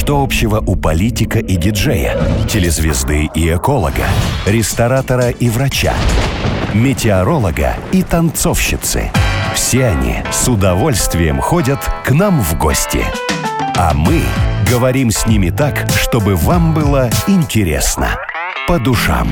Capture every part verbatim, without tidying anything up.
Что общего у политика и диджея, телезвезды и эколога, ресторатора и врача, метеоролога и танцовщицы? Все они с удовольствием ходят к нам в гости. А мы говорим с ними так, чтобы вам было интересно. По душам.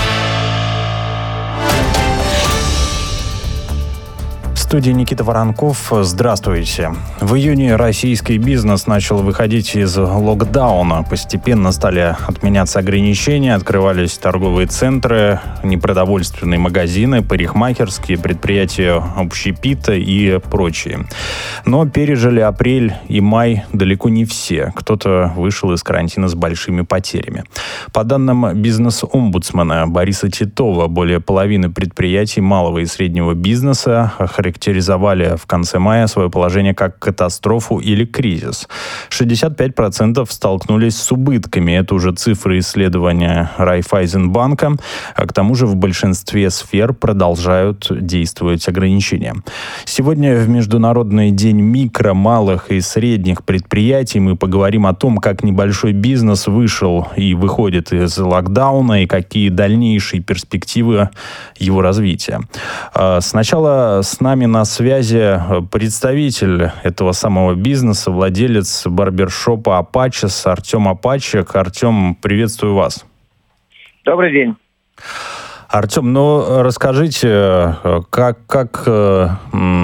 В студии Никита Воронков. Здравствуйте. В июне российский бизнес начал выходить из локдауна. Постепенно стали отменяться ограничения, открывались торговые центры, непродовольственные магазины, парикмахерские, предприятия общепита и прочие. Но пережили апрель и май далеко не все. Кто-то вышел из карантина с большими потерями. По данным бизнес-омбудсмена Бориса Титова, более половины предприятий малого и среднего бизнеса характеризовали в конце мая свое положение как катастрофу или кризис. шестьдесят пять процентов столкнулись с убытками. Это уже цифры исследования Райффайзенбанка. А к тому же в большинстве сфер продолжают действовать ограничения. Сегодня в Международный день микро, малых и средних предприятий мы поговорим о том, как небольшой бизнес вышел и выходит из локдауна и какие дальнейшие перспективы его развития. Сначала с нами на связи представитель этого самого бизнеса, владелец барбершопа «Апачес» Артем Апачек. Артем, приветствую вас. Добрый день. Артем, ну расскажите, как... как Я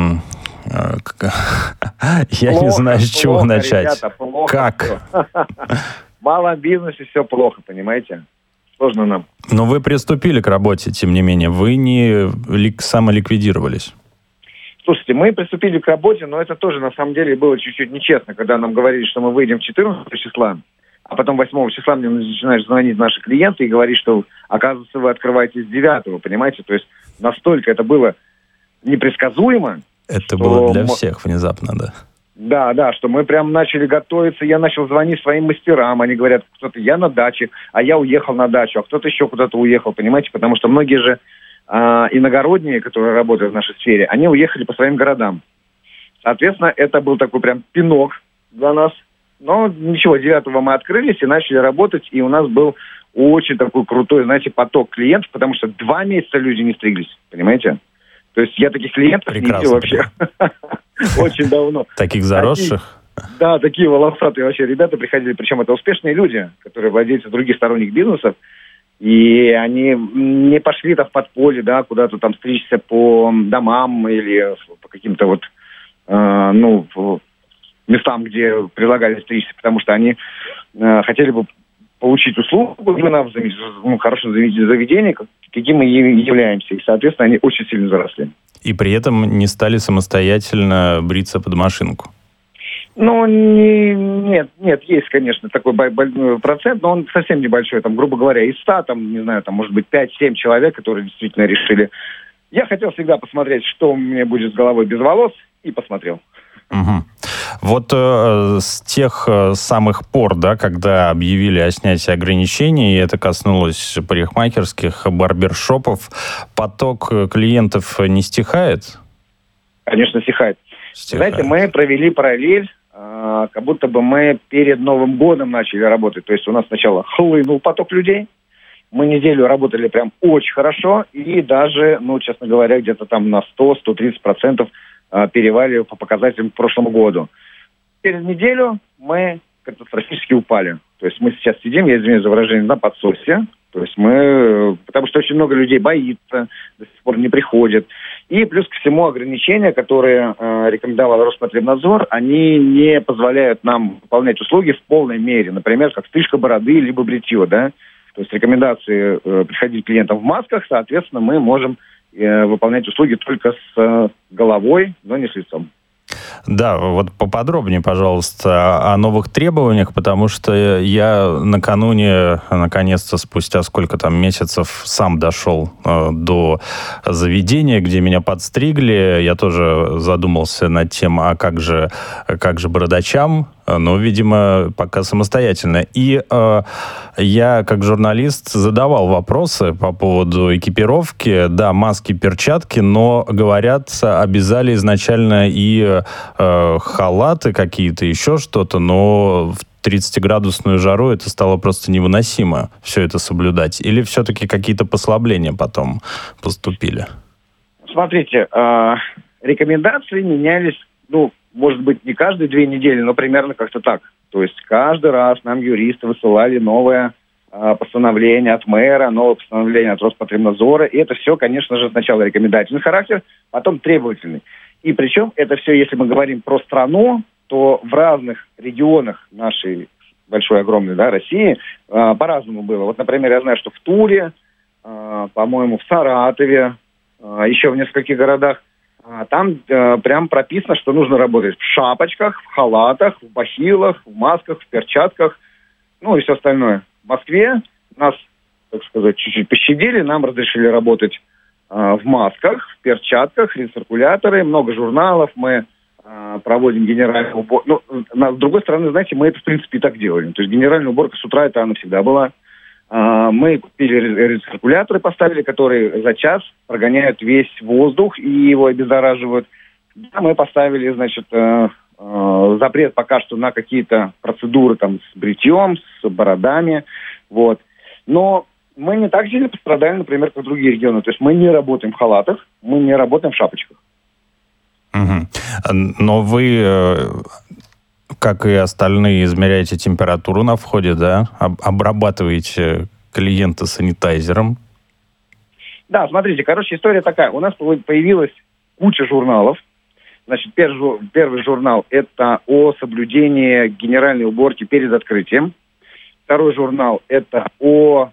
плохо, не знаю, с чего плохо, начать. Ребята, плохо Как? В малом бизнесе все плохо, понимаете? Сложно нам. Но вы приступили к работе, тем не менее. Вы не лик- самоликвидировались. Слушайте, мы приступили к работе, но это тоже на самом деле было чуть-чуть нечестно, когда нам говорили, что мы выйдем четырнадцатого числа, а потом восьмого числа мне начинают звонить наши клиенты и говорить, что, оказывается, вы открываетесь девятого, понимаете? То есть настолько это было непредсказуемо. Это было для всех внезапно, да? Да, да, что мы прям начали готовиться, я начал звонить своим мастерам, они говорят, кто-то я на даче, а я уехал на дачу, а кто-то еще куда-то уехал, понимаете? Потому что многие же а, иногородние, которые работают в нашей сфере, они уехали по своим городам. Соответственно, это был такой прям пинок для нас. Но ничего, девятого мы открылись и начали работать, и у нас был очень такой крутой, знаете, поток клиентов, потому что два месяца люди не стриглись, понимаете? То есть я таких клиентов не видел вообще очень давно. Таких заросших? Да, такие волосатые вообще ребята приходили, причем это успешные люди, которые владельцы других сторонних бизнесов, и они не пошли там в подполье, да, куда-то там стричься по домам или по каким-то вот, э, ну, местам, где предлагали стричься, потому что они э, хотели бы получить услугу именно в ну, хорошем заведении, каким мы являемся, и, соответственно, они очень сильно заросли. И при этом не стали самостоятельно бриться под машинку? Ну, не, нет, нет, есть, конечно, такой процент, но он совсем небольшой, там, грубо говоря, из ста, там, не знаю, там, может быть, пять-семь человек, которые действительно решили. Я хотел всегда посмотреть, что у меня будет с головой без волос, и посмотрел. Угу. Вот э, с тех э, самых пор, да, когда объявили о снятии ограничений, и это коснулось парикмахерских, барбершопов, поток клиентов не стихает? Конечно, стихает. стихает. Знаете, мы провели параллель, э, как будто бы мы перед Новым годом начали работать. То есть у нас сначала хлынул поток людей, мы неделю работали прям очень хорошо, и даже, ну, честно говоря, где-то там на сто - сто тридцать процентов перевалили по показателям к прошлому году. Через неделю мы катастрофически упали. То есть мы сейчас сидим, я извиняюсь за выражение, на подсосе. То есть мы... Потому что очень много людей боится, до сих пор не приходят. И плюс ко всему ограничения, которые э, рекомендовал Роспотребнадзор, они не позволяют нам выполнять услуги в полной мере. Например, как стрижка бороды, либо бритье, да. То есть рекомендации э, приходить клиентам в масках, соответственно, мы можем выполнять услуги только с головой, но не с лицом. Да, вот поподробнее, пожалуйста, о новых требованиях, потому что я накануне, наконец-то, спустя сколько там месяцев, сам дошел э, до заведения, где меня подстригли. Я тоже задумался над тем, а как же, как же бородачам, но, видимо, пока самостоятельно. И э, я, как журналист, задавал вопросы по поводу экипировки. Да, маски, перчатки, но, говорят, обязали изначально и э, халаты какие-то, еще что-то, но тридцатиградусную жару это стало просто невыносимо все это соблюдать? Или все-таки какие-то послабления потом поступили? Смотрите, э, рекомендации менялись, ну, может быть, не каждые две недели, но примерно как-то так. То есть каждый раз нам юристы высылали новое э, постановление от мэра, новое постановление от Роспотребнадзора. И это все, конечно же, сначала рекомендательный характер, потом требовательный. И причем это все, если мы говорим про страну, то в разных регионах нашей большой, огромной, да, России э, по-разному было. Вот, например, я знаю, что в Туле, э, по-моему, в Саратове, э, еще в нескольких городах, э, там э, прям прописано, что нужно работать в шапочках, в халатах, в бахилах, в масках, в перчатках, ну и все остальное. В Москве нас, так сказать, чуть-чуть пощадили, нам разрешили работать э, в масках, в перчатках, рециркуляторы, много журналов, мы проводим генеральную уборку. Ну, с другой стороны, знаете, мы это, в принципе, и так делаем. То есть генеральная уборка с утра, это она всегда была. Мы купили рециркуляторы, поставили, которые за час прогоняют весь воздух и его обеззараживают. Да, мы поставили, значит, запрет пока что на какие-то процедуры там с бритьем, с бородами. Вот. Но мы не так сильно пострадали, например, как другие регионы. То есть мы не работаем в халатах, мы не работаем в шапочках. Угу. Но вы, как и остальные, измеряете температуру на входе, да? Обрабатываете клиента санитайзером? Да, смотрите, короче, история такая. У нас появилась куча журналов. Значит, первый, первый журнал – это о соблюдении генеральной уборки перед открытием. Второй журнал – это о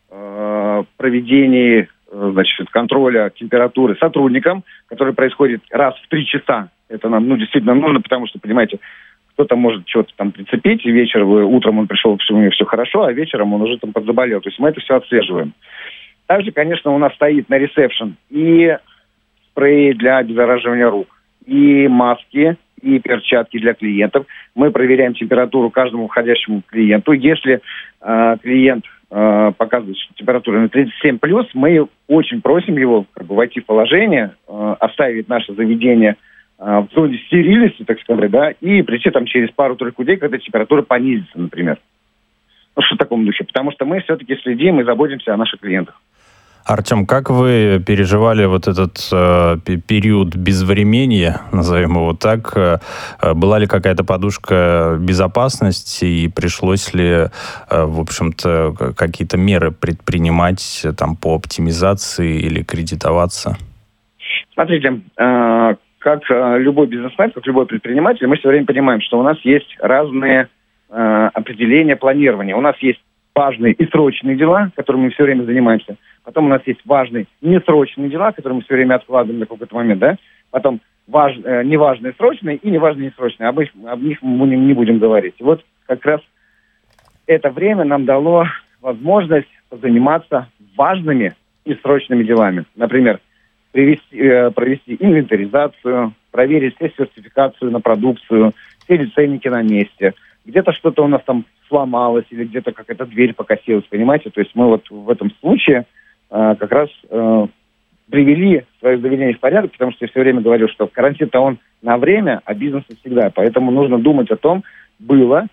э, проведении, значит, контроля температуры сотрудникам, который происходит раз в три часа. Это нам, ну, действительно нужно, потому что, понимаете, кто-то может что-то там прицепить, и вечером, утром он пришел, у него все хорошо, а вечером он уже там подзаболел. То есть мы это все отслеживаем. Также, конечно, у нас стоит на ресепшн и спрей для обеззараживания рук, и маски, и перчатки для клиентов. Мы проверяем температуру каждому входящему клиенту. Если э, клиент э, показывает, что температура на тридцать семь плюс, мы очень просим его как бы войти в положение, э, оставить наше заведение э, в зоне стерильности, так сказать, да, и прийти там через пару-тройку дней, когда температура понизится, например. Ну, что в таком духе. Потому что мы все-таки следим и заботимся о наших клиентах. Артем, как вы переживали вот этот э, период безвременья, назовем его так? Э, была ли какая-то подушка безопасности и пришлось ли, э, в общем-то, какие-то меры предпринимать там, по оптимизации или кредитоваться? Смотрите, э, как любой бизнесмен, как любой предприниматель, мы все время понимаем, что у нас есть разные э, определения планирования. У нас есть важные и срочные дела, которыми мы все время занимаемся. Потом у нас есть важные несрочные дела, которые мы все время откладываем на какой-то момент, да. Потом важ, э, неважные срочные и неважные несрочные. Об, их, об них мы не, не будем говорить. И вот как раз это время нам дало возможность заниматься важными и срочными делами. Например, привести, э, провести инвентаризацию, проверить все сертификацию на продукцию, все ценники на месте. Где-то что-то у нас там сломалось или где-то какая-то дверь покосилась, понимаете? То есть мы вот в этом случае э, как раз э, привели свое заведение в порядок, потому что я все время говорю, что карантин-то он на время, а бизнес всегда. Поэтому нужно думать о том, было,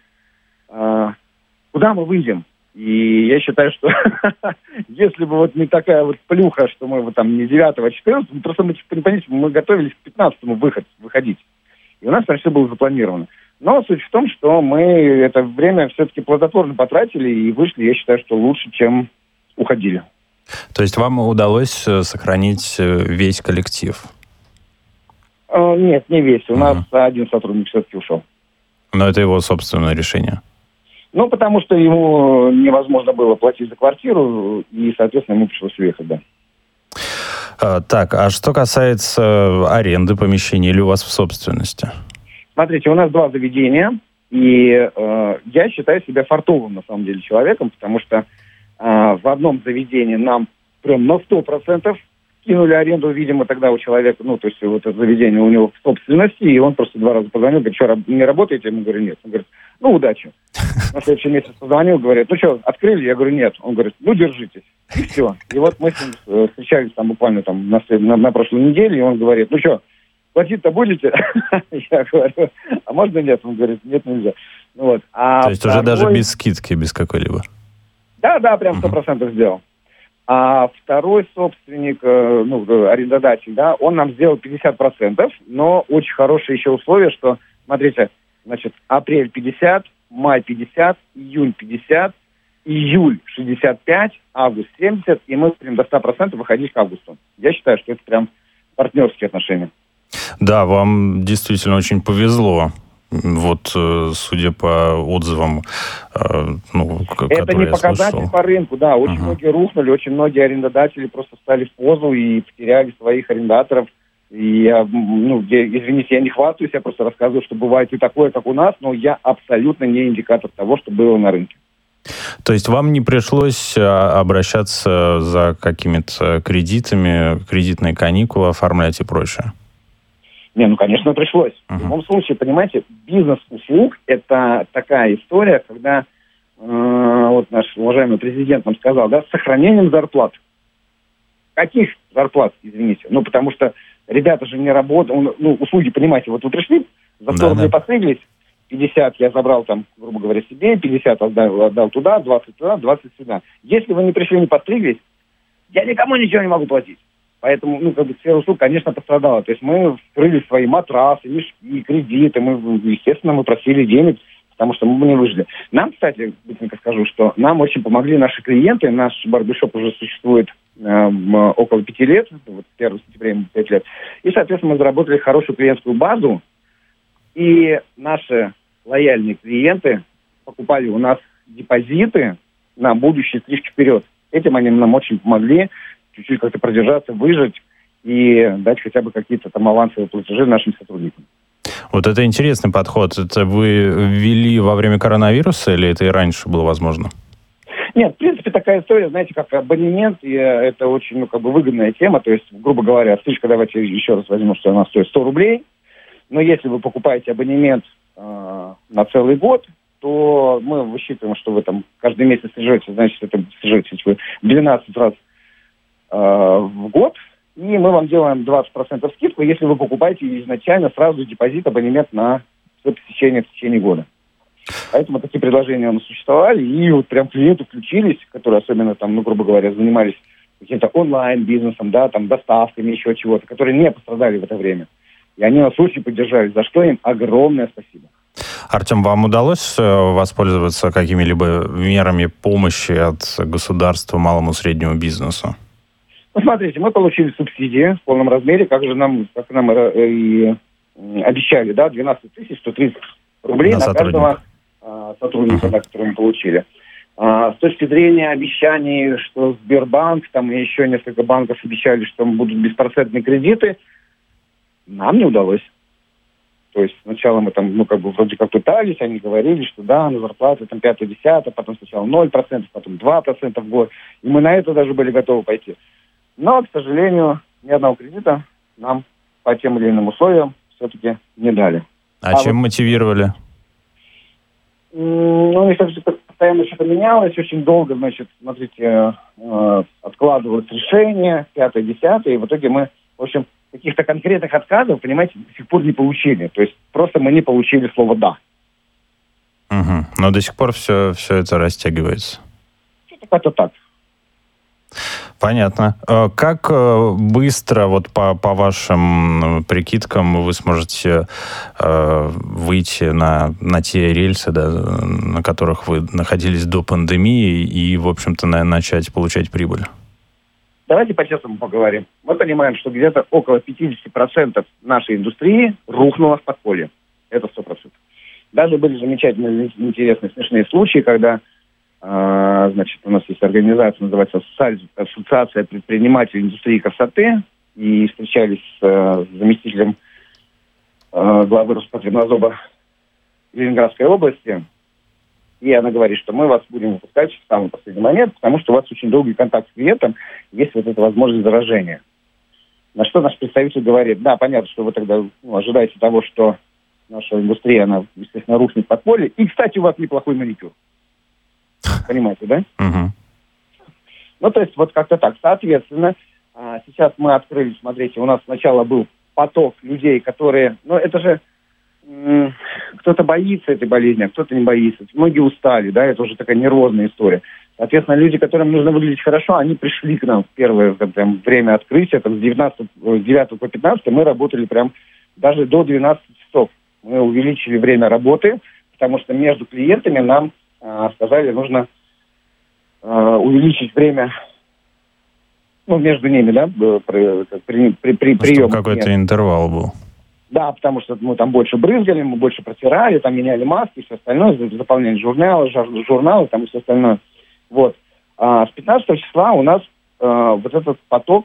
э, куда мы выйдем. И я считаю, что если бы вот не такая вот плюха, что мы вот там не девятого, а четырнадцатого, просто мы, понимаете, мы готовились к пятнадцатому выход, выходить. И у нас там все было запланировано. Но суть в том, что мы это время все-таки плодотворно потратили и вышли, я считаю, что лучше, чем уходили. То есть вам удалось сохранить весь коллектив? Э, нет, не весь. У uh-huh. нас один сотрудник все-таки ушел. Но это его собственное решение? Ну, потому что ему невозможно было платить за квартиру, и, соответственно, ему пришлось уехать, да. А, так, а что касается аренды помещений или у вас в собственности? Смотрите, у нас два заведения, и э, я считаю себя фартовым, на самом деле, человеком, потому что э, в одном заведении нам прям на сто процентов кинули аренду, видимо, тогда у человека, ну, то есть вот это заведение у него в собственности, и он просто два раза позвонил, говорит, что, не работаете? Я ему говорю, нет. Он говорит, ну, удачи. На следующий месяц позвонил, говорит, ну что, открыли? Я говорю, нет. Он говорит, ну, держитесь. И все. И вот мы с ним встречались там буквально там на, на, на прошлой неделе, и он говорит, ну что, платить-то будете? Я говорю, а можно нет? Он говорит, нет, нельзя. Вот. А То есть второй... уже даже без скидки, без какой-либо? Да, да, прям сто процентов uh-huh. сделал. А второй собственник, ну, арендодатель, да, он нам сделал пятьдесят процентов, но очень хорошее еще условие, что, смотрите, значит, апрель пятьдесят, май пятьдесят, июнь пятьдесят, июль шестьдесят пять, август семьдесят, и мы будем до ста процентов выходить к августу. Я считаю, что это прям партнерские отношения. Да, вам действительно очень повезло. Вот, судя по отзывам, ну, которые это не я показатель слышал. По рынку, да. Очень uh-huh. многие рухнули, очень многие арендодатели просто стали в позу и потеряли своих арендаторов. И я, ну, я, извините, я не хвастаюсь, я просто рассказываю, что бывает и такое, как у нас, но я абсолютно не индикатор того, что было на рынке. То есть вам не пришлось обращаться за какими-то кредитами, кредитные каникулы оформлять и прочее? Не, ну, конечно, пришлось. Uh-huh. В любом случае, понимаете, бизнес-услуг – это такая история, когда, э, вот наш уважаемый президент нам сказал, да, с сохранением зарплат. Каких зарплат, извините? Ну, потому что ребята же не работают, ну, услуги, понимаете, вот вы пришли, за сто рублей постриглись, пятьдесят я забрал там, грубо говоря, себе, пятьдесят отдал, отдал туда, двадцать туда, двадцать сюда. Если вы не пришли, не постриглись, я никому ничего не могу платить. Поэтому, ну, как бы, сфера услуг, конечно, пострадала. То есть мы вскрыли свои матрасы, мешки, кредиты. Мы, естественно, мы просили денег, потому что мы не выжили. Нам, кстати, быстренько скажу, что нам очень помогли наши клиенты. Наш барбершоп уже существует э, около пяти лет. Вот первого сентября ему пять лет. И, соответственно, мы заработали хорошую клиентскую базу. И наши лояльные клиенты покупали у нас депозиты на будущие стрижки вперед. Этим они нам очень помогли чуть-чуть как-то продержаться, выжить и дать хотя бы какие-то там авансовые платежи нашим сотрудникам. Вот это интересный подход. Это вы ввели во время коронавируса или это и раньше было возможно? Нет, в принципе, такая история, знаете, как абонемент, и это очень, ну, как бы выгодная тема. То есть, грубо говоря, стрижка, давайте еще раз возьмем, что она стоит сто рублей. Но если вы покупаете абонемент э, на целый год, то мы высчитываем, что вы там каждый месяц стрижете, значит, это стрижете вы двенадцать раз в год, и мы вам делаем двадцать процентов скидку, если вы покупаете изначально сразу депозит, абонемент на все посещение в течение года. Поэтому такие предложения у нас существовали, и вот прям клиенты включились, которые особенно там, ну, грубо говоря, занимались каким-то онлайн-бизнесом, да, там, доставками, еще чего-то, которые не пострадали в это время. И они нас очень поддержали, за что им огромное спасибо. Артем, вам удалось воспользоваться какими-либо мерами помощи от государства малому и среднему бизнесу? Ну, смотрите, мы получили субсидии в полном размере, как же нам, как нам и обещали, да, двенадцать тысяч сто тридцать рублей на, на каждого а, сотрудника, uh-huh. да, который мы получили. А, с точки зрения обещаний, что Сбербанк, там и еще несколько банков обещали, что будут беспроцентные кредиты, нам не удалось. То есть сначала мы там, ну, как бы вроде как пытались, они говорили, что да, на зарплату там пятое-десятое, потом сначала ноль процентов, потом два процента в год. И мы на это даже были готовы пойти. Но, к сожалению, ни одного кредита нам по тем или иным условиям все-таки не дали. А, а чем вот мотивировали? Ну, у них постоянно что-то менялось, очень долго, значит, смотрите, э, откладывалось решение, пятое-десятое, и в итоге мы, в общем, каких-то конкретных отказов, понимаете, до сих пор не получили. То есть просто мы не получили слово «да». Угу. Но до сих пор все, все это растягивается. Как-то так. Понятно. Как быстро, вот по, по вашим прикидкам, вы сможете э, выйти на, на те рельсы, да, на которых вы находились до пандемии, и, в общем-то, на, начать получать прибыль? Давайте по-честному поговорим. Мы понимаем, что где-то около пятьдесят процентов нашей индустрии рухнуло в подполье. Это сто процентов. Даже были замечательные, интересные, смешные случаи, когда Uh, значит, у нас есть организация, называется Ассоциация предпринимателей индустрии красоты, и встречались с uh, заместителем uh, главы Роспотребнадзора Ленинградской области, и она говорит, что мы вас будем выпускать в самый последний момент, потому что у вас очень долгий контакт с клиентом, есть вот эта возможность заражения. На что наш представитель говорит, да, понятно, что вы тогда ну, ожидаете того, что наша индустрия, она, естественно, рухнет в подполье, и, кстати, у вас неплохой маникюр. Понимаете, да? Uh-huh. Ну, то есть, вот как-то так. Соответственно, сейчас мы открыли, смотрите, у нас сначала был поток людей, которые... Ну, это же кто-то боится этой болезни, а кто-то не боится. Многие устали, да, это уже такая нервозная история. Соответственно, люди, которым нужно выглядеть хорошо, они пришли к нам в первое там, время открытия, там, с девятнадцатого, с девятого по пятнадцатое мы работали прям даже до двенадцати часов. Мы увеличили время работы, потому что между клиентами нам э, сказали, нужно э, увеличить время, ну, между ними, да, при, при, при, при приеме. Чтобы какой-то интервал был. Да, потому что мы там больше брызгали, мы больше протирали, там меняли маски и все остальное, заполняли журналы, журналы там и все остальное. Вот. А с пятнадцатого числа у нас э, вот этот поток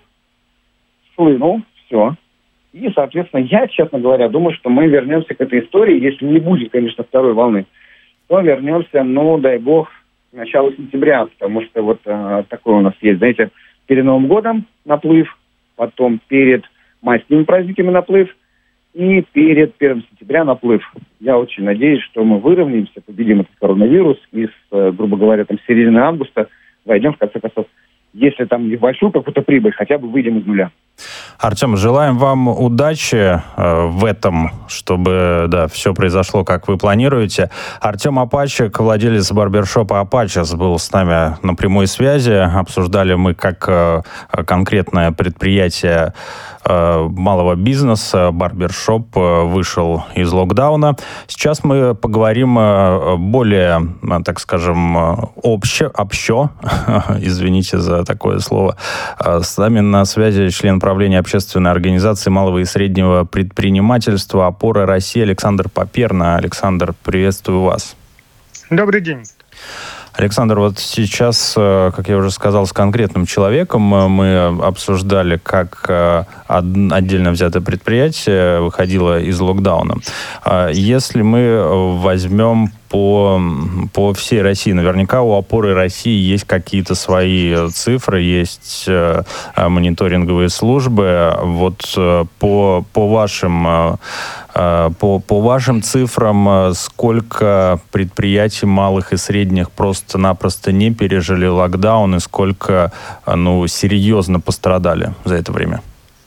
хлынул, все. И, соответственно, я, честно говоря, думаю, что мы вернемся к этой истории, если не будет, конечно, второй волны, то вернемся, ну, дай бог, к началу сентября, потому что вот э, такое у нас есть, знаете, перед Новым годом наплыв, потом перед майскими праздниками наплыв, и перед первым сентября наплыв. Я очень надеюсь, что мы выровняемся, победим этот коронавирус, и, с, грубо говоря, там, с середины августа войдем, в конце концов, если там небольшую какую-то прибыль, хотя бы выйдем из нуля. Артем, желаем вам удачи э, в этом, чтобы, да, все произошло, как вы планируете. Артем Апачек, владелец барбершопа «Апачес», был с нами на прямой связи. Обсуждали мы, как э, конкретное предприятие э, малого бизнеса, барбершоп, э, вышел из локдауна. Сейчас мы поговорим э, более, э, так скажем, обще, общо, извините за такое слово. Э, с нами на связи член правления общественной организации малого и среднего предпринимательства «Опора России» Александр Поперна. Александр, приветствую вас. Добрый день. Александр, вот сейчас, как я уже сказал, с конкретным человеком мы обсуждали, как отдельно взятое предприятие выходило из локдауна. Если мы возьмем по, по всей России, наверняка у «Опоры России» есть какие-то свои цифры, есть мониторинговые службы. Вот по, по вашим По, по вашим цифрам, сколько предприятий малых и средних просто-напросто не пережили локдаун и сколько, ну, серьезно пострадали за это время?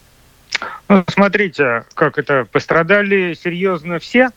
Ну, смотрите, как это, пострадали серьезно все.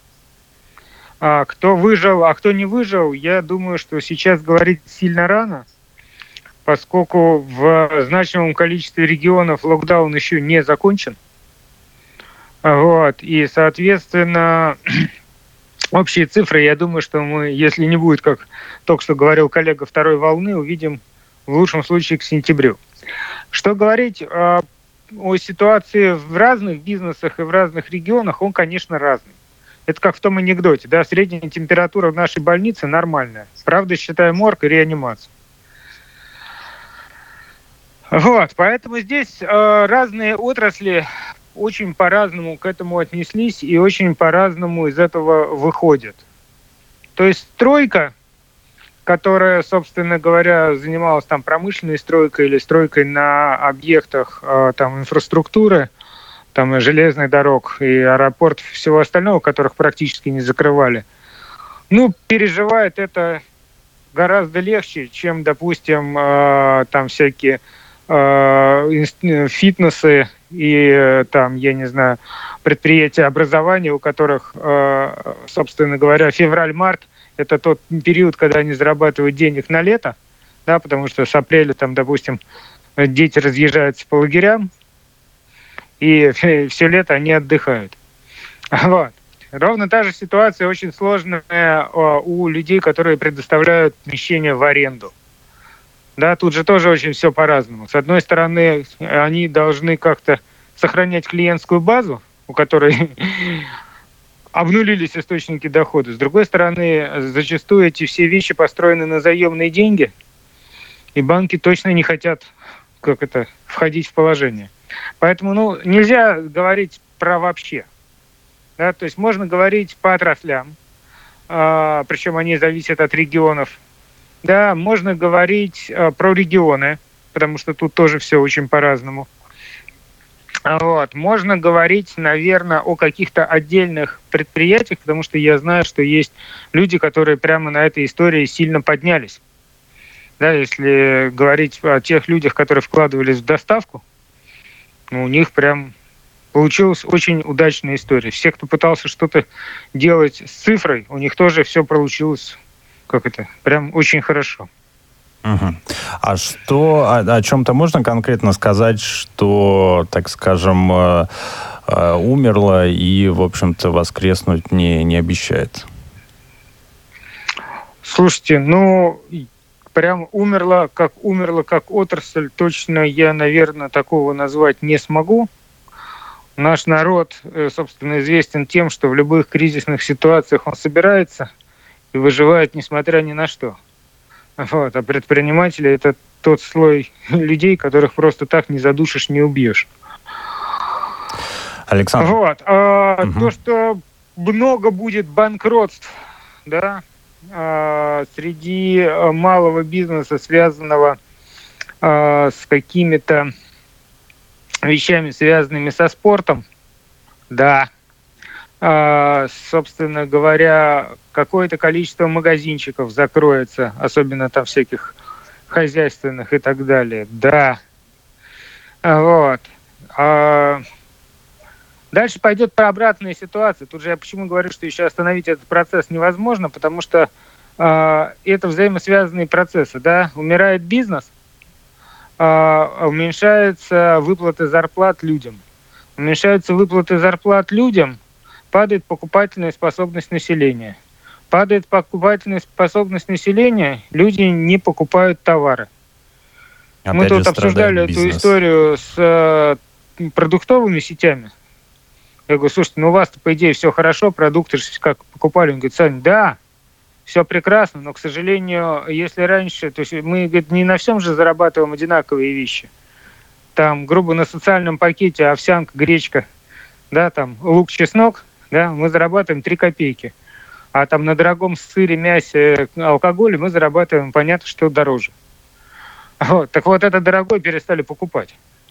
А кто выжил, а кто не выжил, я думаю, что сейчас говорить сильно рано, поскольку в значимом количестве регионов локдаун еще не закончен. Вот, и, соответственно, общие цифры, я думаю, что мы, если не будет, как только что говорил коллега, второй волны, увидим в лучшем случае к сентябрю. Что говорить о, о ситуации в разных бизнесах и в разных регионах, он, конечно, разный. Это как в том анекдоте, да, средняя температура в нашей больнице нормальная. Правда, считая морг и реанимацию. Вот, поэтому здесь э, разные отрасли очень по-разному к этому отнеслись и очень по-разному из этого выходят. То есть стройка, которая, собственно говоря, занималась там промышленной стройкой или стройкой на объектах э, там инфраструктуры, там и железных дорог, и аэропорт, всего остального, которых практически не закрывали, ну, переживает это гораздо легче, чем, допустим, э, там всякие э, фитнесы и там, я не знаю, предприятия образования, у которых, э, собственно говоря, февраль-март – это тот период, когда они зарабатывают денег на лето, да, потому что с апреля, там, допустим, дети разъезжаются по лагерям, и все лето они отдыхают. Вот. Ровно та же ситуация очень сложная у людей, которые предоставляют помещения в аренду. Да, тут же тоже очень все по-разному. С одной стороны, они должны как-то сохранять клиентскую базу, у которой обнулились источники дохода. С другой стороны, зачастую эти все вещи построены на заемные деньги, и банки точно не хотят, как это, входить в положение. Поэтому, ну, нельзя говорить про вообще. Да, то есть можно говорить по отраслям, э, причем они зависят от регионов. Да, можно говорить э, про регионы, потому что тут тоже все очень по-разному. Вот. Можно говорить, наверное, о каких-то отдельных предприятиях, потому что я знаю, что есть люди, которые прямо на этой истории сильно поднялись. Да, если говорить о тех людях, которые вкладывались в доставку, ну, у них прям Получилась очень удачная история. Все, кто пытался что-то делать с цифрой, у них тоже все получилось, как это, прям очень хорошо. Угу. А что, о, о чем-то можно конкретно сказать, что, так скажем, э, э, умерло и, в общем-то, воскреснуть не, не обещает? Слушайте, ну, прям умерла, как умерла, как отрасль, точно я, наверное, такого назвать не смогу. Наш народ, собственно, известен тем, что в любых кризисных ситуациях он собирается и выживает, несмотря ни на что. Вот. А предприниматели – это тот слой людей, которых просто так не задушишь, не убьешь. Александр. Вот. А, угу. То, что много будет банкротств, да, а, среди малого бизнеса, связанного а, с какими-то вещами, связанными со спортом, да. А, собственно говоря, какое-то количество магазинчиков закроется, особенно там всяких хозяйственных и так далее, да. Вот. А, дальше пойдет по обратной ситуации. Тут же я почему говорю, что еще остановить этот процесс невозможно, потому что а, это взаимосвязанные процессы, да. Умирает бизнес, уменьшаются выплаты зарплат людям. Уменьшаются выплаты зарплат людям, падает покупательная способность населения. Падает покупательная способность населения, люди не покупают товары. Опять Мы тут обсуждали бизнес. Эту историю с э, продуктовыми сетями. Я говорю, слушайте, ну у вас-то, по идее, все хорошо, продукты как покупали. Он говорит, Саня, да, все прекрасно, но, к сожалению, если раньше, то есть мы, говорит, не на всем же зарабатываем одинаковые вещи. Там, грубо, на социальном пакете овсянка, гречка, да, там, лук, чеснок, да, мы зарабатываем три копейки. А там на дорогом сыре, мясе, алкоголе мы зарабатываем, понятно, что дороже. Вот. Так вот, это дорогое перестали покупать.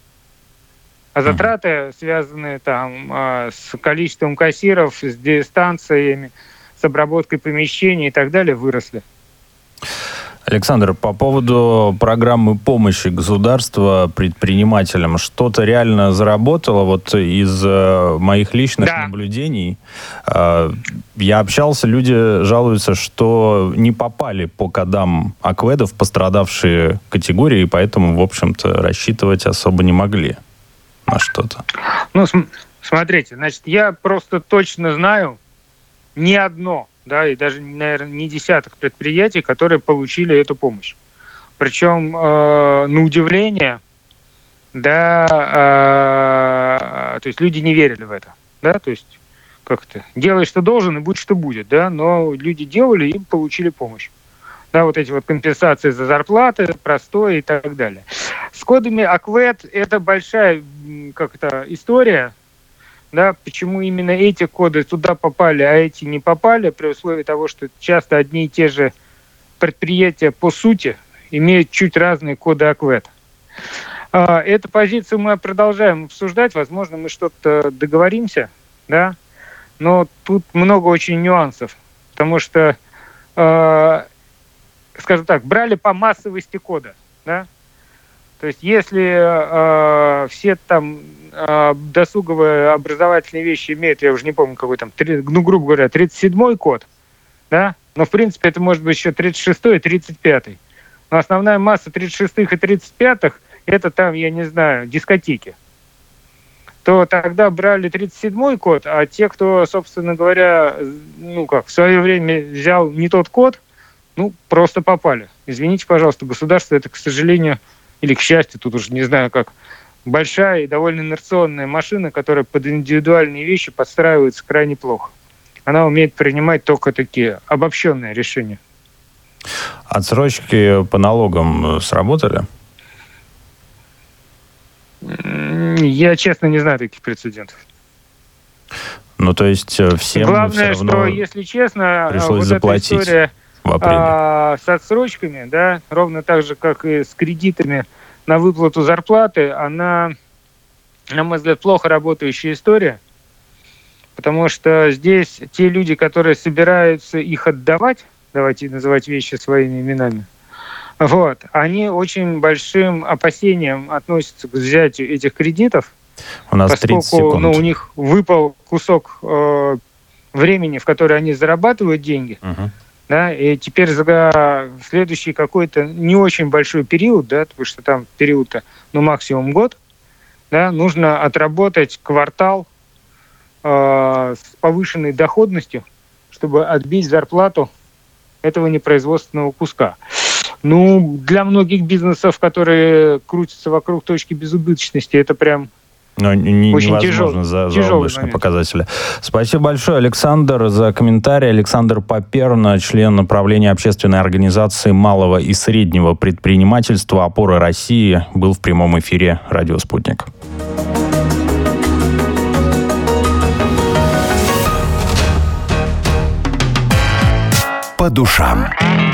А затраты, связанные там с количеством кассиров, с дистанциями, с обработкой помещений и так далее, выросли. Александр, по поводу программы помощи государства предпринимателям, что-то реально заработало? Вот из э, моих личных да. наблюдений э, я общался, люди жалуются, что не попали по кодам АКВЭДов пострадавшие категории, и поэтому, в общем-то, рассчитывать особо не могли на что-то. Ну, см- смотрите, значит, я просто точно знаю ни одно, да, и даже, наверное, не десяток предприятий, которые получили эту помощь. Причем, э, на удивление, да, э, то есть люди не верили в это, да, то есть как-то делай, что должен, и будь, что будет, да, но люди делали и получили помощь. Да, вот эти вот компенсации за зарплаты, простое и так далее. С кодами АКВЭД это большая как-то история, да, почему именно эти коды туда попали, а эти не попали, при условии того, что часто одни и те же предприятия по сути имеют чуть разные коды АКВЭД. Эту позицию мы продолжаем обсуждать, возможно, мы что-то договоримся, да, но тут много очень нюансов, потому что, скажем так, брали по массовости кода, да. То есть если э, все там э, досуговые образовательные вещи имеют, я уже не помню, какой там, три, ну, грубо говоря, тридцать седьмой код, да, но в принципе это может быть еще тридцать шестой и тридцать пятый. Но основная масса тридцать шестых и тридцать пятых это там, я не знаю, дискотеки. То тогда брали тридцать седьмой код, а те, кто, собственно говоря, ну как, в свое время взял не тот код, ну, просто попали. Извините, пожалуйста, государство это, к сожалению, или к счастью, тут уже не знаю как, большая и довольно инерционная машина, которая под индивидуальные вещи подстраивается крайне плохо. Она умеет принимать только такие обобщенные решения. Отсрочки по налогам сработали? Я, честно, не знаю таких прецедентов. Ну, то есть всем Главное, что, если честно, пришлось вот заплатить эта история в апреле. А, с отсрочками, да, ровно так же, как и с кредитами на выплату зарплаты, она, на мой взгляд, плохо работающая история, потому что здесь те люди, которые собираются их отдавать, давайте называть вещи своими именами, вот, они очень большим опасением относятся к взятию этих кредитов, У нас тридцать секунд. Ну, у них выпал кусок э, времени, в который они зарабатывают деньги, uh-huh. да, и теперь за следующий какой-то не очень большой период, да, потому что там период-то, ну, максимум год, да, нужно отработать квартал э, с повышенной доходностью, чтобы отбить зарплату этого непроизводственного куска. Ну, для многих бизнесов, которые крутятся вокруг точки безубыточности, это прям Но не, очень невозможно тяжелый, за, за тяжелый облачные момент. показатели. Спасибо большое, Александр, за комментарий. Александр Поперна, член направления общественной организации малого и среднего предпринимательства «Опора России», был в прямом эфире «Радио Спутник». По душам.